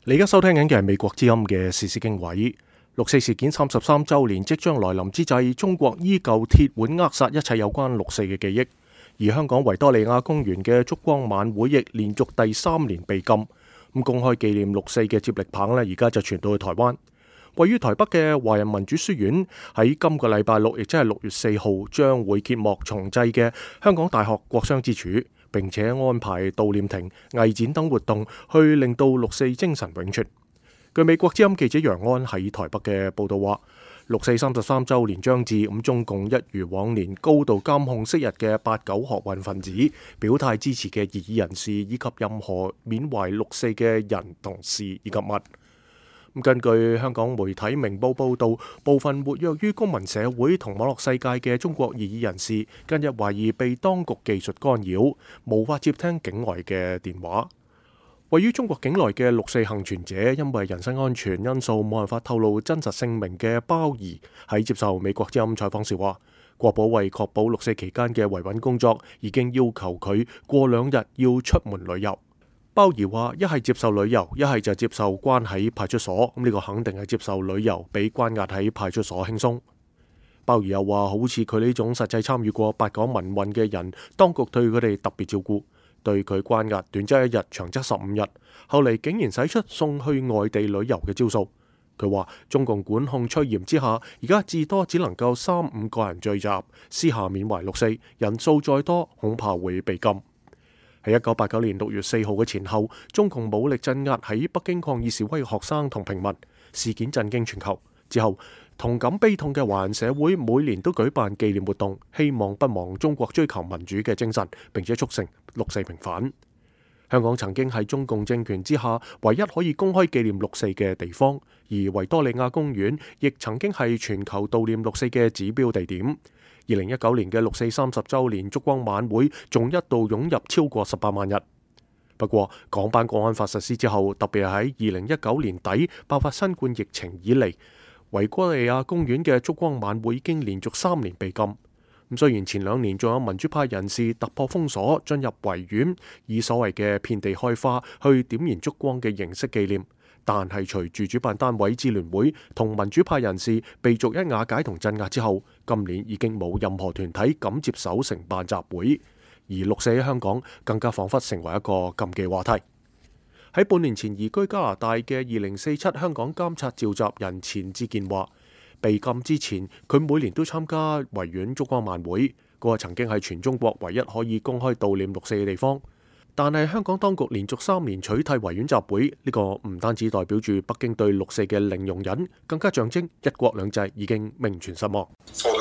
你而家收聽緊嘅係美國之音嘅時事經緯。六四事件33週年即將來臨之際，中國依舊鐵腕扼殺一切有關六四嘅記憶。而香港維多利亞公園嘅燭光晚會亦連續第3年被禁。公開紀念六四嘅接力棒呢，而家就傳到去台灣。位於台北嘅華人民主書院喺今個禮拜六，亦即係6月4號，將會揭幕重製嘅香港大學國殤之柱，並且安排悼念亭、藝展等活動，去令到六四精神永存。據美國之音記者楊安喺台北嘅報道話，六四33週年將至，咁中共一如往年高度監控昔日嘅8、9學運分子、表態支持嘅異議人士以及任何緬懷六四嘅人同事以及物。根據香港媒體明報報導，部分活躍於公民社會同網絡世界嘅中國異議人士，近日懷疑被當局技術干擾，無法接聽境外嘅電話。位於中國境內嘅六四幸存者，因為人身安全因素冇辦法透露真實姓名嘅鮑儀，喺接受美國之音採訪時話，國保為確保六四期間嘅維穩工作，已經要求佢過2日要出門旅遊。鮑儀話：一係接受旅遊，一係就接受關喺派出所。呢個肯定係接受旅遊，比關押喺派出所輕鬆。鮑儀又話：好似佢呢種實際參與過8、9民運嘅人，當局對佢哋特別照顧，對佢關押短則1日，長則15日。後嚟竟然使出送去外地旅遊嘅招數。佢話：中共管控趨嚴之下，而家至多只能夠3、5個人聚集，私下緬懷六四，人數再多恐怕會被禁。喺1989年6月4號嘅前後，中共武力鎮壓喺北京抗議示威嘅學生同平民，事件震驚全球。之後，同感悲痛嘅華人社會每年都舉辦紀念活動，希望不忘中國追求民主嘅精神，並且促成六四平反。香港曾經係中共政權之下唯一可以公開紀念六四嘅地方，而維多利亞公園亦曾經係全球悼念六四嘅指標地點。2019年嘅六四30週年燭光晚會仲一度湧入超過18萬人。不過，港版國安法實施之後，特別係喺2019年底爆發新冠疫情以嚟，維多利亞公園嘅燭光晚會已經連續3年被禁。雖然前2年仲有民主派人士突破封鎖進入維園，以所謂嘅遍地開花去點燃燭光嘅形式紀念，但係隨住主辦單位支聯會同民主派人士被逐一瓦解同鎮壓之後，今年已經冇任何團體敢接手承辦集會，而六四喺香港更加彷彿成為一個禁忌話題。喺半年前移居加拿大嘅2047香港監察召集人錢志健話，被禁之前，佢每年都參加維園燭光晚會，嗰個曾經係全中國唯一可以公開悼念六四嘅地方。但係香港當局連續3年取締維園集會，呢個唔單止代表住北京對六四嘅零容忍，更加象徵一國兩制已經名存實亡。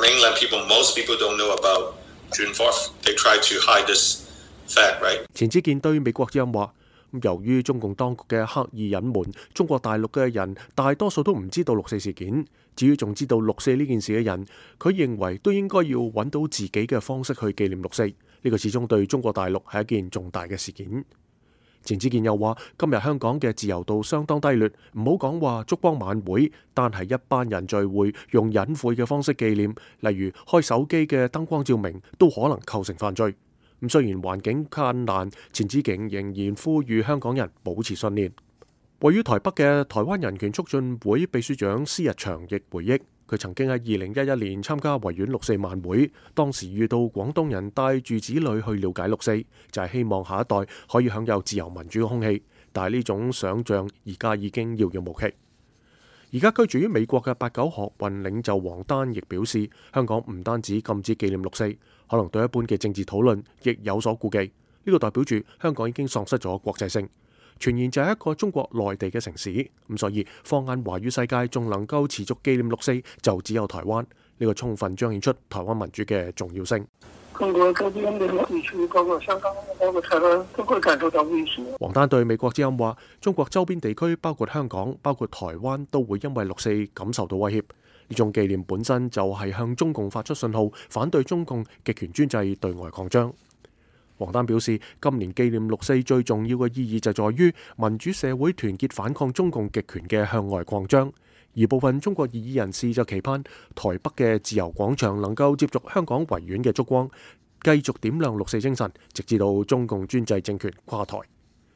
錢志健對美國之音話，由於中共當局嘅刻意隱瞞，中國大陸嘅人大多數都唔知道六四事件。至於仲知道六四呢件事嘅人，佢認為都應該要揾到自己嘅方式去紀念六四。呢個始終對中國大陸係一件重大嘅事件。錢志健又話，今日香港嘅自由度相當低劣，唔好講話燭光晚會，單係一班人聚會用隱晦嘅方式紀念，例如開手機嘅燈光照明，都可能構成犯罪。雖然環境艱難，錢志健仍然呼籲香港人保持信念。位於台北嘅台灣人權促進會秘書長施日祥亦回憶，佢曾經喺2011年參加維園六四晚會，當時遇到廣東人帶住子女去了解六四，就係希望下一代可以享有自由民主嘅空氣。但係呢種想像而家已經遙遙無期。而家居住於美國嘅8、9學運領袖王丹亦表示，香港唔單止禁止紀念六四，可能對一般嘅政治討論亦有所顧忌。呢個代表住香港已經喪失咗國際性，傳言就係一個中國內地嘅城市。咁所以放眼華語世界，仲能夠持續紀念六四，就只有台灣。呢個充分彰顯出台灣民主嘅重要性。 中國周邊嘅地區，包括香港、包括台灣，都會感受到威脅。 王丹對美國之音話，中國周邊地區，包括香港、包括台灣，都會因為六四感受到威脅。呢種紀念本身就係向中共發出信號，反對中共極權專制對外擴張。王丹表示，今年紀念六四最重要嘅意義就在於民主社會團結反抗中共極權嘅向外擴張。而部分中國異議人士就期盼台北嘅自由廣場能夠接續香港維園嘅燭光，繼續點亮六四精神，直至到中共專制政權垮台。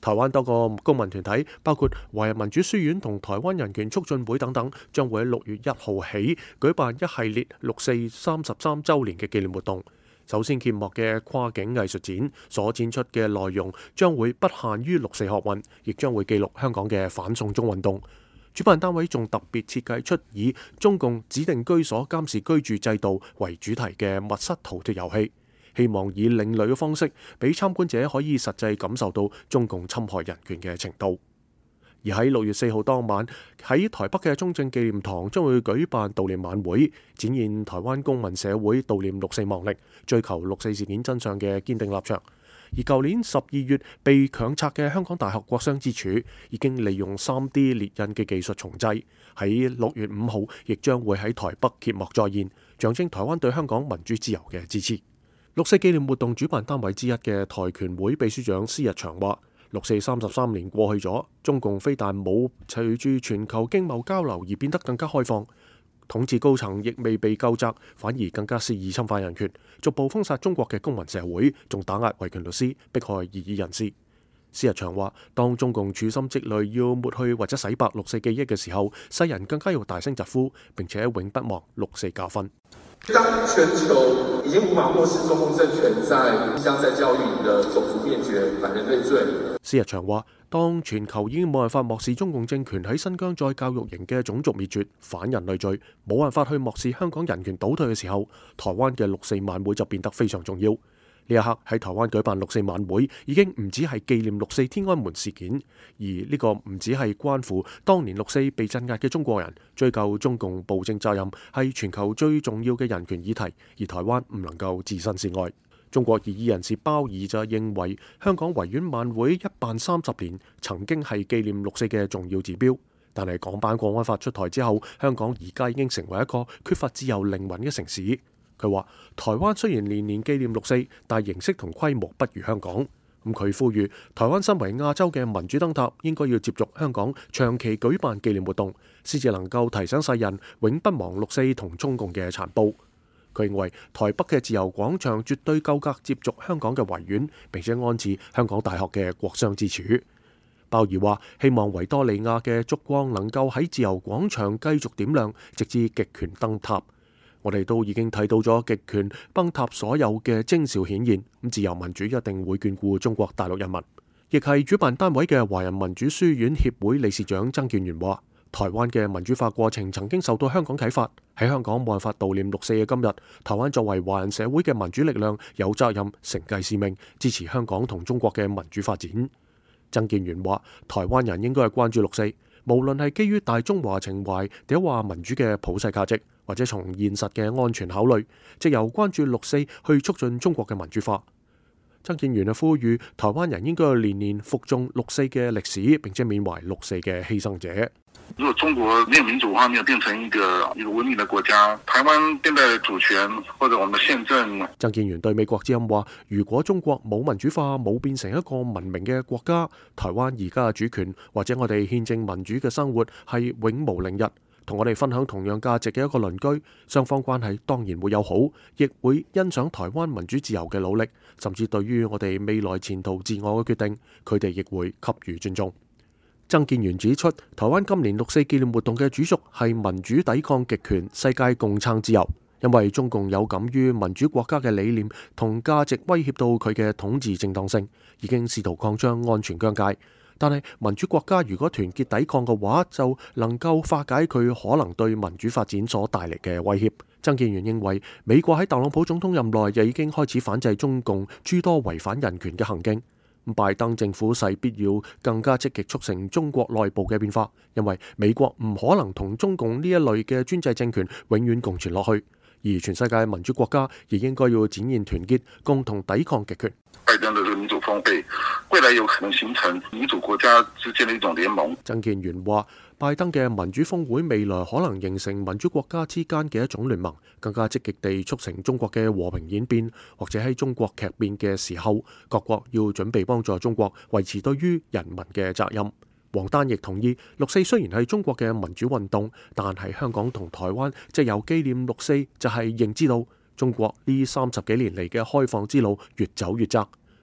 台灣多個公民團體，包括華人民主書院同台灣人權促進會等等，將會喺6月1號起舉辦一系列六四33週年嘅紀念活動。首先揭幕嘅跨境藝術展所展出嘅內容將會不限於六四學運，亦將會記錄香港嘅反送中運動。主辦單位仲特別設計出以中共指定居所監視居住制度為主題嘅密室逃脫遊戲，希望以另類嘅方式，俾參觀者可以實際感受到中共侵害人權嘅程度。而喺6月4號當晚，喺台北嘅中正紀念堂將會舉辦悼念晚會，展現台灣公民社會悼念六四亡歷、追求六四事件真相嘅堅定立場。而舊年12月被強拆嘅香港大學國殤之柱，已經利用 3D 列印嘅技術重製，喺6月5號亦將會喺台北揭幕再現，象徵台灣對香港民主自由嘅支持。六四紀念活動主辦單位之一嘅台拳會秘書長施日祥話：六四33年過去咗，中共非但冇隨住全球經貿交流而變得更加開放，統治高層亦未被究責，反而更加肆意侵犯人權，逐步封殺中國嘅公民社會，仲打壓維權律師，迫害異議人士。施日祥話：當中共處心積慮要抹去或者洗白六四記憶嘅時候，世人更加要大聲疾呼，並且永不忘六四教訓。 當全球已經無法漠視中共政權在即將在教育營的種族滅絕、反人類罪。 施日祥話：當全球已經冇辦法漠視中共政權喺新疆再教育營嘅種族滅絕、反人類罪，冇辦法去漠視香港人權倒退嘅時候，台灣嘅六四晚會就變得非常重要。呢一刻喺台灣舉辦六四晚會，已經唔止係紀念六四天安門事件，而呢個唔止係關乎當年六四被鎮壓嘅中國人，追究中共暴政責任係全球最重要嘅人權議題，而台灣唔能夠置身事外。中國異議人士鮑儀就認為，香港維園晚會一辦30年，曾經係紀念六四嘅重要指標，但係港版國安法出台之後，香港而家已經成為一個缺乏自由靈魂嘅城市。佢話：台灣雖然年年紀念六四，但形式同規模不如香港。咁佢呼籲台灣身為亞洲嘅民主燈塔，應該要接續香港長期舉辦紀念活動，先至能夠提醒世人永不忘六四同中共嘅殘暴。佢認為台北嘅自由廣場絕對夠格接續香港嘅維園，並且安置香港大學嘅國殤之柱。鮑儀話：希望維多利亞嘅燭光能夠喺自由廣場繼續點亮，直至極權燈塔。我哋都已經睇到咗極權崩塌所有嘅徵兆顯現，咁自由民主一定會眷顧中國大陸人民。亦係主辦單位嘅華人民主書院協會理事長曾建元話：台灣嘅民主化過程曾經受到香港啟發，喺香港冇辦法悼念六四嘅今日，台灣作為華人社會嘅民主力量，有責任承繼使命，支持香港同中國嘅民主發展。曾建元話：台灣人應該係關注六四，無論係基於大中華情懷，定話民主嘅普世價值，或者從現實嘅安全考慮，藉由關注六四去促進中國嘅民主化。曾建元呼籲台灣人應該年年復誦六四嘅歷史，並且緬懷六四嘅犧牲者。 如果中國沒有民主化，沒有變成一個文明的國家，台灣現在的主權或者我們憲政。 曾建元對美國之音話：如果中國冇民主化，冇變成一個文明嘅國家，台灣而家嘅主權或者我哋憲政民主嘅生活係永無寧日。同我哋分享同樣價值嘅一個鄰居，雙方關係當然會友好，亦會欣賞台灣民主自由嘅努力，甚至對於我哋未來前途自我嘅決定，佢哋亦會給予尊重。曾建元指出，台灣今年六四紀念活動嘅主軸係民主抵抗極權，世界共撐自由，因為中共有感於民主國家嘅理念同價值威脅到佢嘅統治正當性，已經試圖擴張安全疆界。但係民主國家如果團結抵抗嘅話，就能夠化解佢可能對民主發展所帶嚟嘅威脅。曾建元認為，美國喺特朗普總統任內就已經開始反制中共諸多違反人權嘅行徑。拜登政府勢必要更加積極促成中國內部嘅變化，因為美國唔可能同中共呢一類嘅專制政權永遠共存落去。而全世界民主國家亦應該要展現團結，共同抵抗極權。 拜登的民主峰會，未來有可能形成民主國家之間的一種聯盟。 曾建元話：拜登嘅民主峰會未來可能形成民主國家之間嘅一種聯盟，更加積極地促成中國嘅和平演變，或者喺中國劇變嘅時候，各國要準備幫助中國維持對於人民嘅責任。王丹亦同意，六四雖然係中國嘅民主運動，但係香港同台灣藉由紀念六四，就係認知到中國呢30幾年嚟嘅開放之路越走越窄。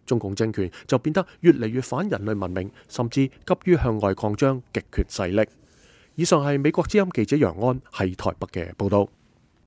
中共政權就變得越嚟越反人類文明，甚至急於向外擴張極權勢力。以上係美國之音記者楊安喺台北嘅報道。